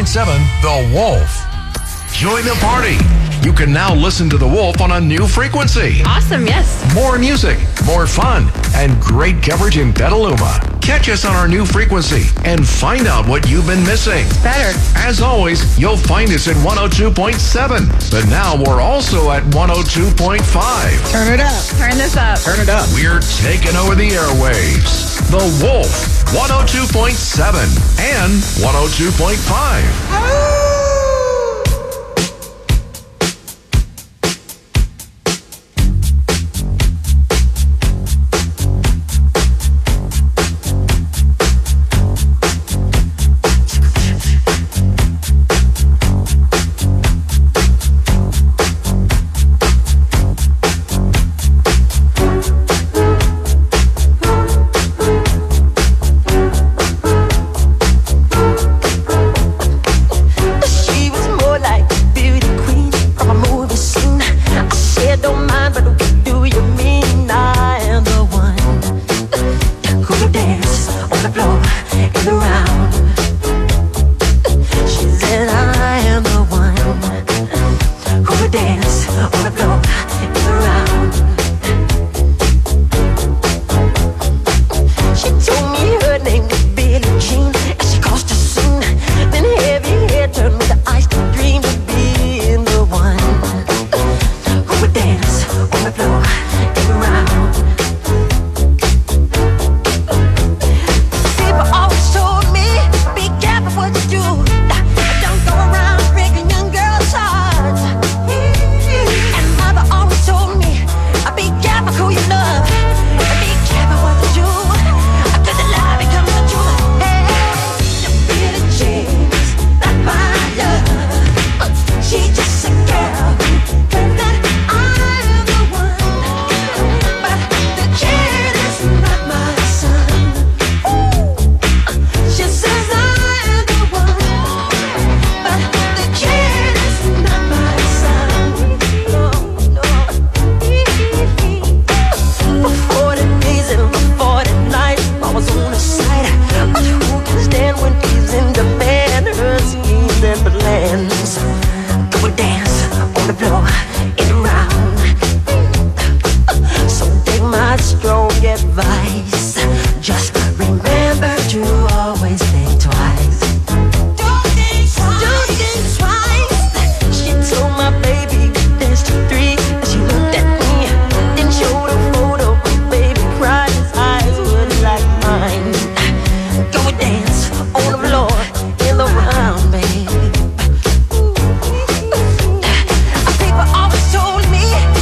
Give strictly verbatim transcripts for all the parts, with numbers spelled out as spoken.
seven, The Wolf. Join the party. You can now listen to The Wolf on a new frequency. Awesome, yes. More music, more fun, and great coverage in Petaluma. Catch us on our new frequency and find out what you've been missing. Better. As always, you'll find us at one oh two point seven. But now we're also at one oh two point five. Turn it up. Turn this up. Turn it up. We're taking over the airwaves. The Wolf, one oh two point seven and one oh two point five. Oh! People always told me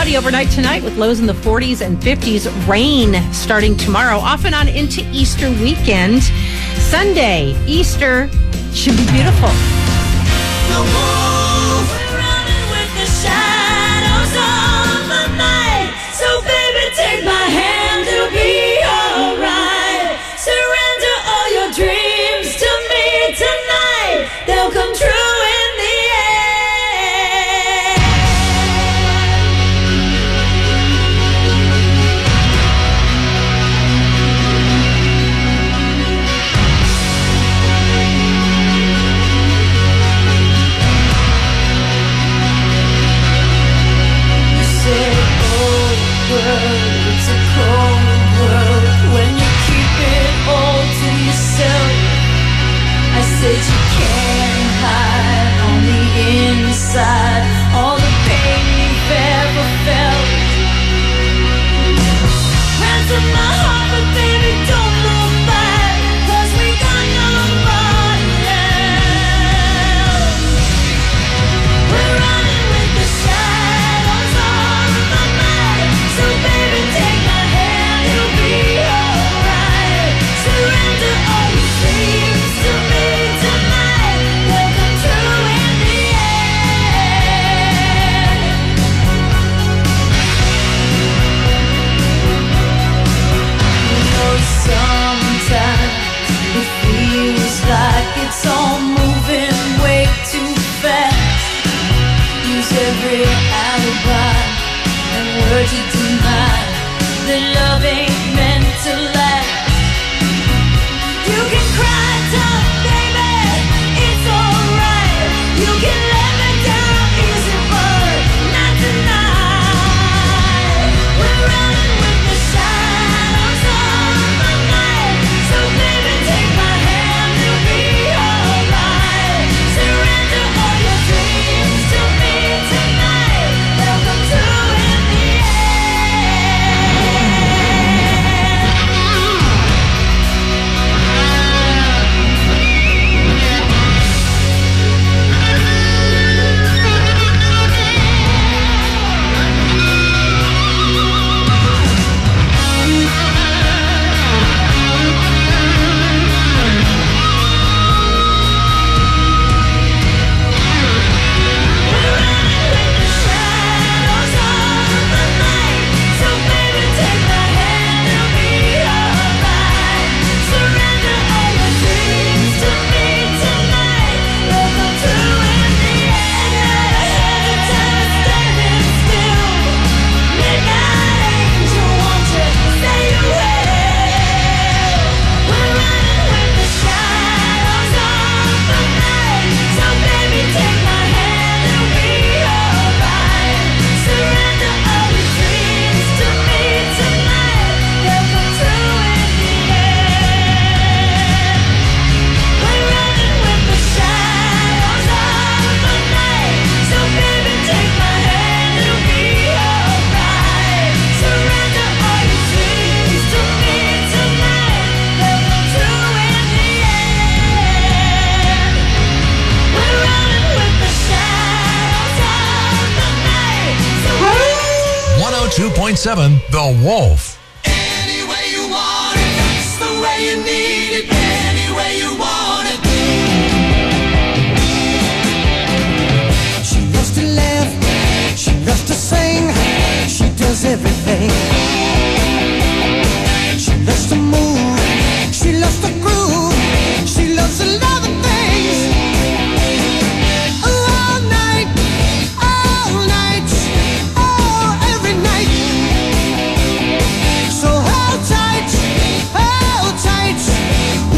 cloudy overnight tonight with lows in the forties and fifties. Rain starting tomorrow, off and on into Easter weekend. Sunday, Easter should be beautiful. The wolf, we're running with the shadows of the night. So baby, take my hand, it'll be alright. Surrender all your dreams to me tonight. They'll come true in the end. You say, oh, world, it's a cold world when you keep it all to yourself. I said you can't hide on the inside all the pain you've ever felt. Ransom my heart, but baby, don't look back, 'cause we got nobody else. We're running with the shadows of the night. So baby, take my hand, it'll be alright. Surrender all your dreams to me tonight. They'll come true in the end. You know, sometimes it feels like it's all moving way too fast. Use every alibi and word to deny that love ain't meant to last. You can cry tough, baby, it's alright. You can let me down easy, but not tonight. We're running with the shadows of the night. So baby, take my hand, it'll be alright. Surrender all your dreams to me tonight. They'll come true in the one oh two point seven The Wolf. Any way you want it, that's the way you need it. Any way you want it. She loves to laugh, she loves to sing, she does everything. She loves to move, she loves to groove, she loves a lot of things. All night, all night, oh, every night. So hold tight, hold tight,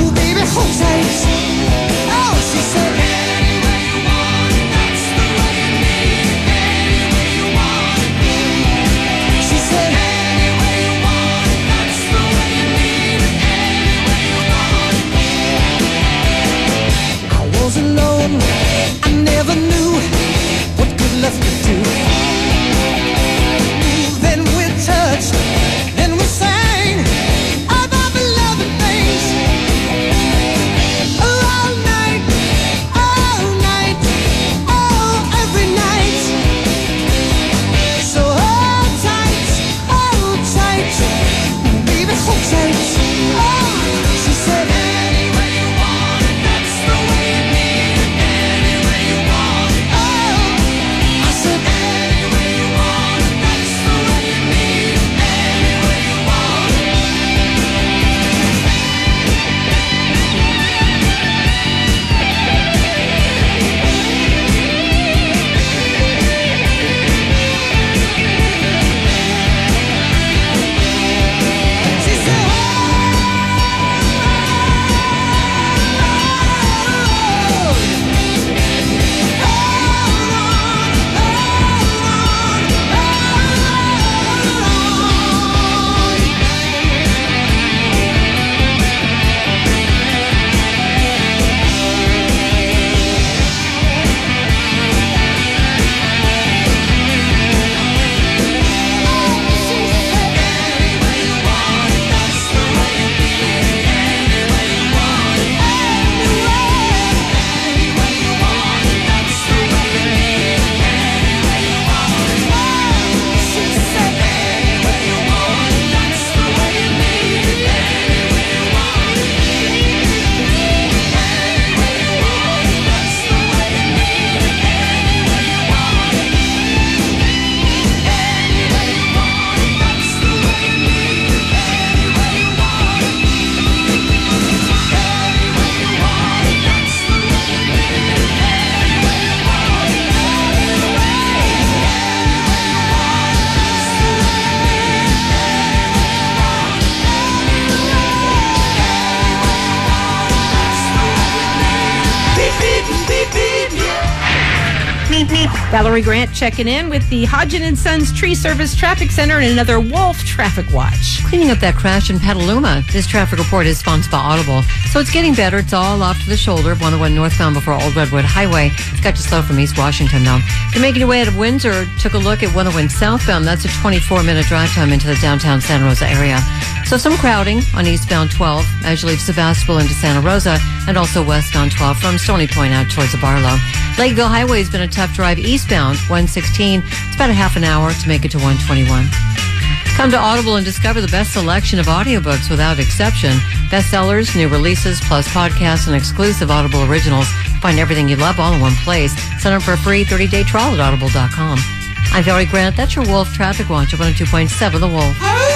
Valerie Grant checking in with the Hodgin and Sons Tree Service Traffic Center and another Wolf Traffic Watch. Cleaning up that crash in Petaluma. This traffic report is sponsored by Audible. So it's getting better. It's all off to the shoulder of one oh one northbound before Old Redwood Highway. It's got you slow from East Washington, though. If you're making your way out of Windsor, took a look at one oh one southbound. That's a twenty-four minute drive time into the downtown Santa Rosa area. So some crowding on eastbound twelve as you leave Sebastopol into Santa Rosa, and also westbound twelve from Stony Point out towards the Barlow. Lakeville Highway has been a tough drive eastbound one sixteen. It's about a half an hour to make it to one twenty-one. Come to Audible and discover the best selection of audiobooks without exception. Bestsellers, new releases, plus podcasts and exclusive Audible originals. Find everything you love all in one place. Sign up for a free thirty day trial at audible dot com. I'm Valerie Grant. That's your Wolf Traffic Watch at one oh two point seven The Wolf.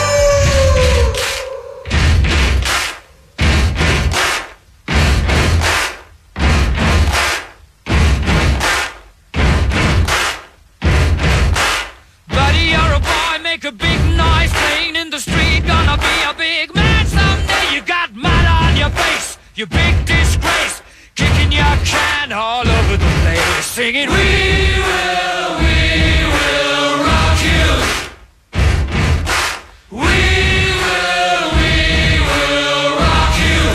A big noise playing in the street, gonna be a big man someday. You got mud on your face, you big disgrace, kicking your can all over the place, singing, we will, we will rock you. We will, we will rock you.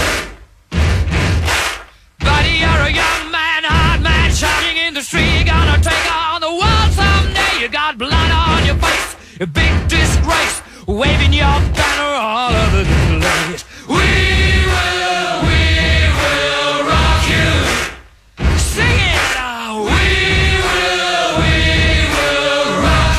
Buddy, you're a young man, hard man, shouting in the street, gonna take on the world someday. You got blood on your face, a big disgrace, waving your banner all over the place. We will, we will rock you. Sing it now. We will, we will rock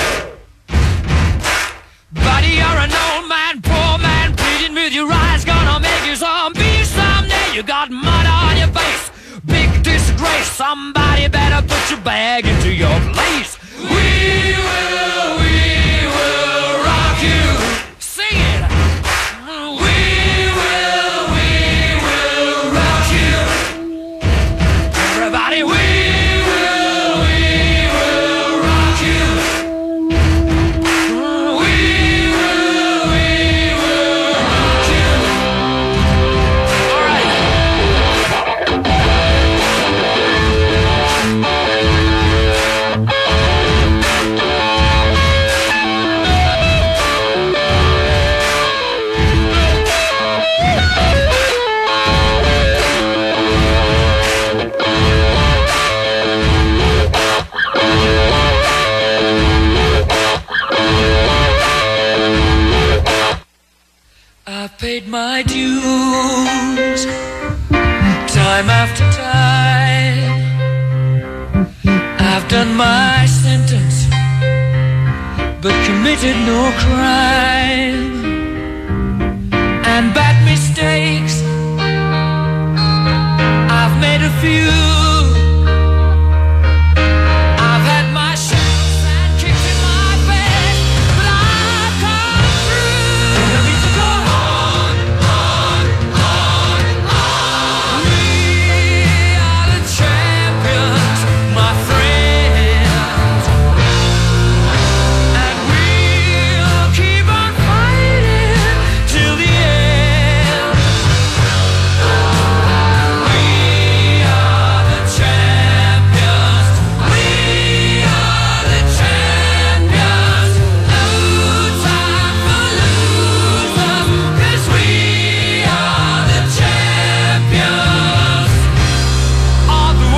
you. Buddy, you're an old man, poor man, pleading with your eyes, gonna make you zombie someday. You got mud on your face, big disgrace. Somebody better put your bag into your place. We will, we will rock you. Sing it. We will, we will rock you. Everybody, we will, we will rock you. We will, we will rock you. All right. I've paid my dues time after time. I've done my sentence but committed no crime. And bad mistakes I've made a few. I've had my shadows and kicks in my bed, but I've come through. Don't need to go on, on, on, on. We are the champions, my friends, and we'll keep on fighting till the end. We are the champions. We are the champions. No time for losers, 'cause we are the champions of the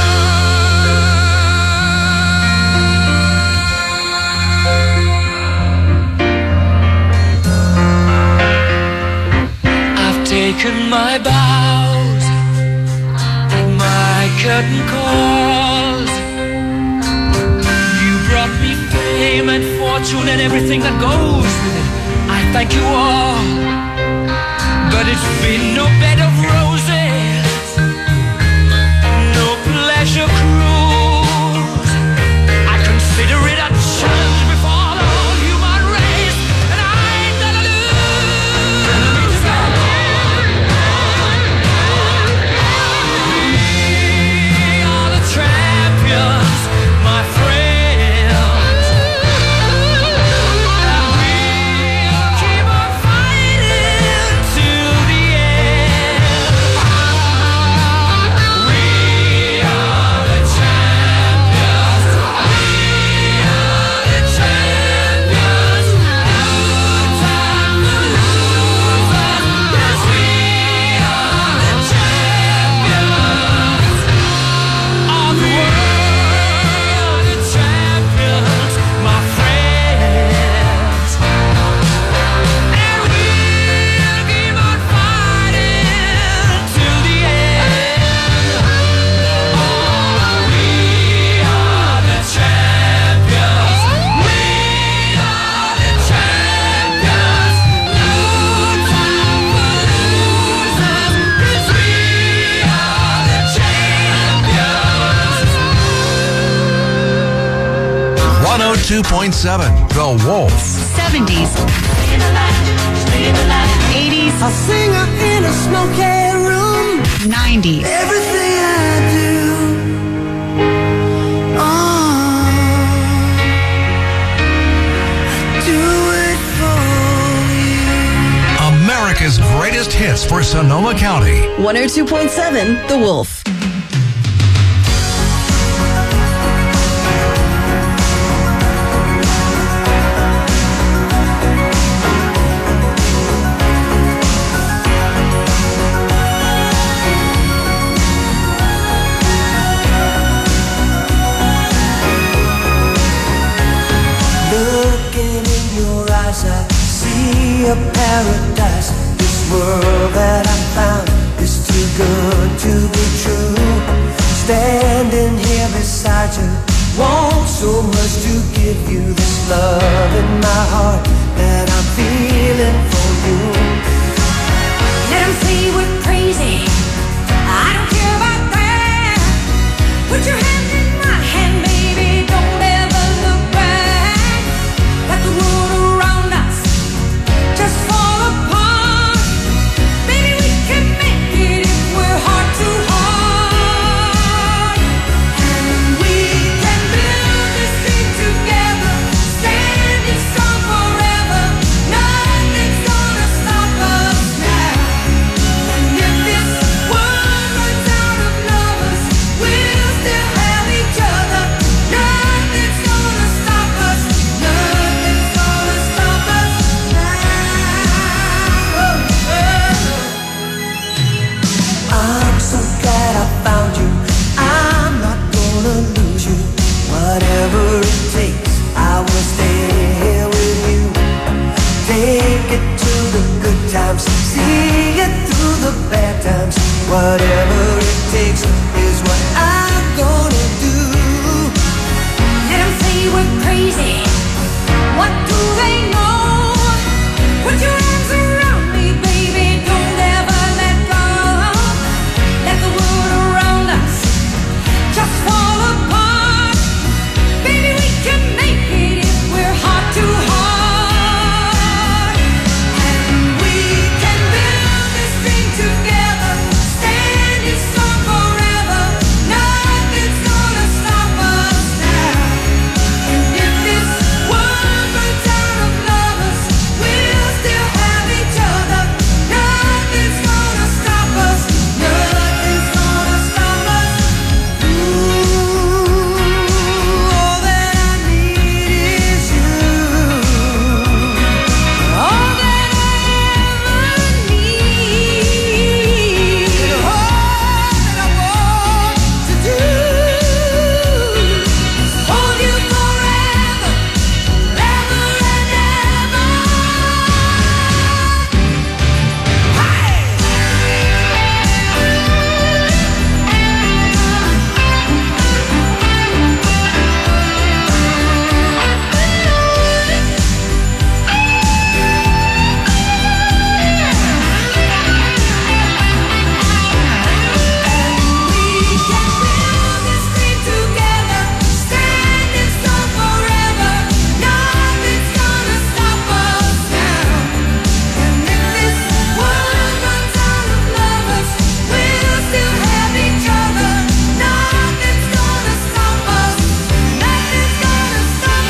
world. I've taken my bows and my curtain calls. You brought me fame and fortune and everything that goes with it. I thank you all, but it's been no bed of roses, no pleasure cruise. I consider it a challenge before the whole human race, and I ain't gonna lose. We are the champions, my friends, and we'll keep on fighting till the end. two point seven The Wolf. seventies. eighties. A singer in a smoky room. nineties. Everything I do, oh, I do it for you. America's greatest hits for Sonoma County. one oh two point seven The Wolf. Looking in your eyes, I see a paradise. This world that I found is too good to be true. Standing here beside you, want so much to give you this love in my heart that I'm feeling for you. Let 'em say we're crazy. I don't care about that. Put your hand in my hand, baby. Don't ever look back. Let the world around us just fall apart. Baby, we can make it if we're heart to heart. And we can build this dream together, standing strong forever. Nothing's gonna stop us now. And if this world runs out of lovers, we'll still have each other. Nothing's gonna stop us. Nothing's gonna stop us now. I'm so glad I found you. I'm not gonna lose you. Whatever it takes, I will stay here with you. Take it to the good times, see it through the bad times. Whatever it takes is what I'm gonna do. Let 'em say we're crazy. What do they know? Put your arms around me, baby. Don't ever let go. Let the world around us just fall apart. Baby, we can make it if we're heart to heart. And we can build this dream together, standing strong forever. Nothing's gonna stop us now. And if this world runs out of lovers, we'll still have each other. Nothing's gonna stop us. Nothing's gonna stop us. Ooh, all that I need is you. All that I ever need. And all that I want to do is hold you forever, forever and ever. We can build this dream together, standing strong forever. Nothing's gonna stop us now. And if this world runs out of lovers, we'll still have each other. Nothing's gonna stop us. Nothing's gonna stop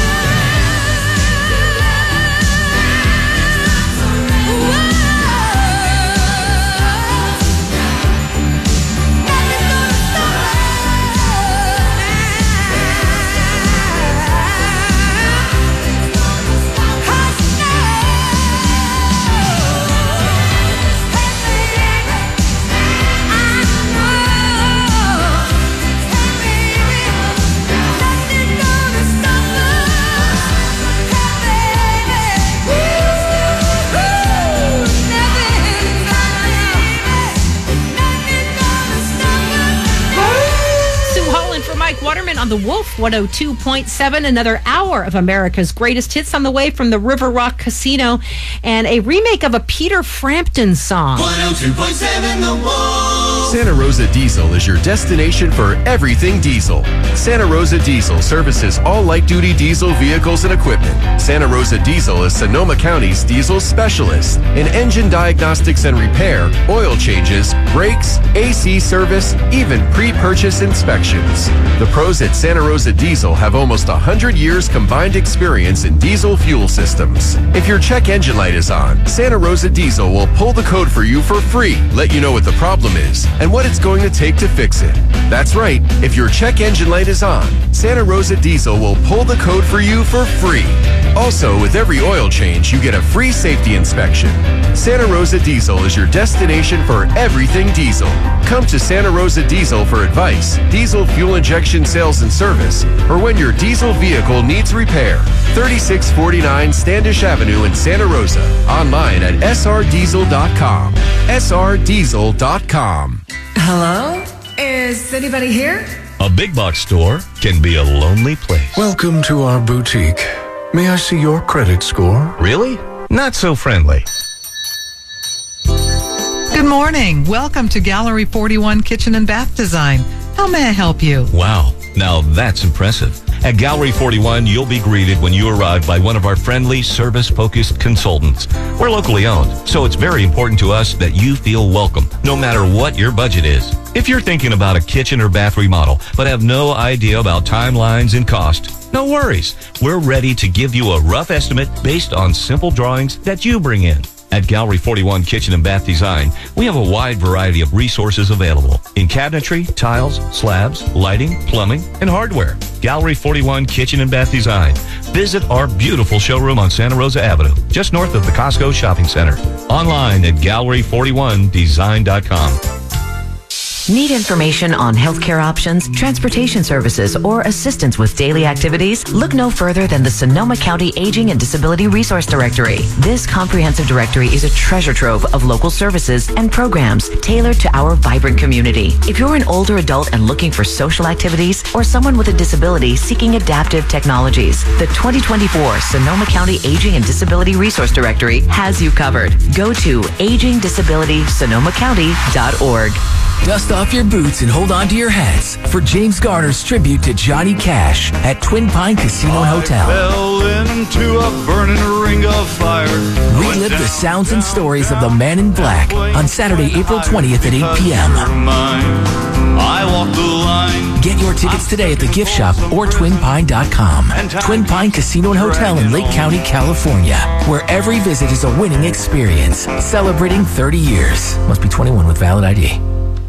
Sue Holland for Mike Waterman on the Wolf one oh two point seven. Another hour of America's greatest hits on the way from the River Rock Casino and a remake of a Peter Frampton song. one oh two point seven The Wolf. Santa Rosa Diesel is your destination for everything diesel. Santa Rosa Diesel services all light-duty diesel vehicles and equipment. Santa Rosa Diesel is Sonoma County's diesel specialist in engine diagnostics and repair, oil changes, brakes, A C service, even pre-purchase inspections. The pros at Santa Rosa Diesel have almost one hundred years combined experience in diesel fuel systems. If your check engine light is on, Santa Rosa Diesel will pull the code for you for free, let you know what the problem is, and what it's going to take to fix it. That's right, if your check engine light is on, Santa Rosa Diesel will pull the code for you for free. Also, with every oil change, you get a free safety inspection. Santa Rosa Diesel is your destination for everything diesel. Come to Santa Rosa Diesel for advice, diesel fuel injection sales and service, or when your diesel vehicle needs repair. thirty-six forty-nine Standish Avenue in Santa Rosa. Online at s r diesel dot com. s r diesel dot com. Hello? Is anybody here? A big box store can be a lonely place. Welcome to our boutique. May I see your credit score? Really? Not so friendly. Good morning. Welcome to Gallery forty-one Kitchen and Bath Design. How may I help you? Wow, now that's impressive. At Gallery forty-one, you'll be greeted when you arrive by one of our friendly, service-focused consultants. We're locally owned, so it's very important to us that you feel welcome, no matter what your budget is. If you're thinking about a kitchen or bath remodel, but have no idea about timelines and cost, no worries. We're ready to give you a rough estimate based on simple drawings that you bring in. At Gallery forty-one Kitchen and Bath Design, we have a wide variety of resources available in cabinetry, tiles, slabs, lighting, plumbing, and hardware. Gallery forty-one Kitchen and Bath Design. Visit our beautiful showroom on Santa Rosa Avenue, just north of the Costco Shopping Center. Online at gallery forty-one design dot com. Need information on healthcare options, transportation services, or assistance with daily activities? Look no further than the Sonoma County Aging and Disability Resource Directory. This comprehensive directory is a treasure trove of local services and programs tailored to our vibrant community. If you're an older adult and looking for social activities, or someone with a disability seeking adaptive technologies, the twenty twenty-four Sonoma County Aging and Disability Resource Directory has you covered. Go to aging disability sonoma county dot org. Dust off your boots and hold on to your hats for James Garner's tribute to Johnny Cash at Twin Pine Casino and Hotel. Fell into a burning ring of fire. Relive the sounds and stories of the Man in Black on Saturday, April twentieth at eight p.m. I walk the line. Get your tickets today at the gift shop or twin pine dot com. Twin Pine Casino and Hotel in Lake County, California, where every visit is a winning experience. Celebrating thirty years. Must be twenty-one with valid I D.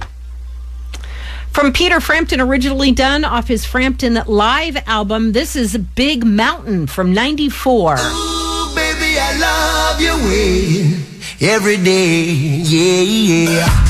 From Peter Frampton, originally done off his Frampton Live album, this is Big Mountain from ninety-four. Ooh, baby, I love your way every day, yeah, yeah.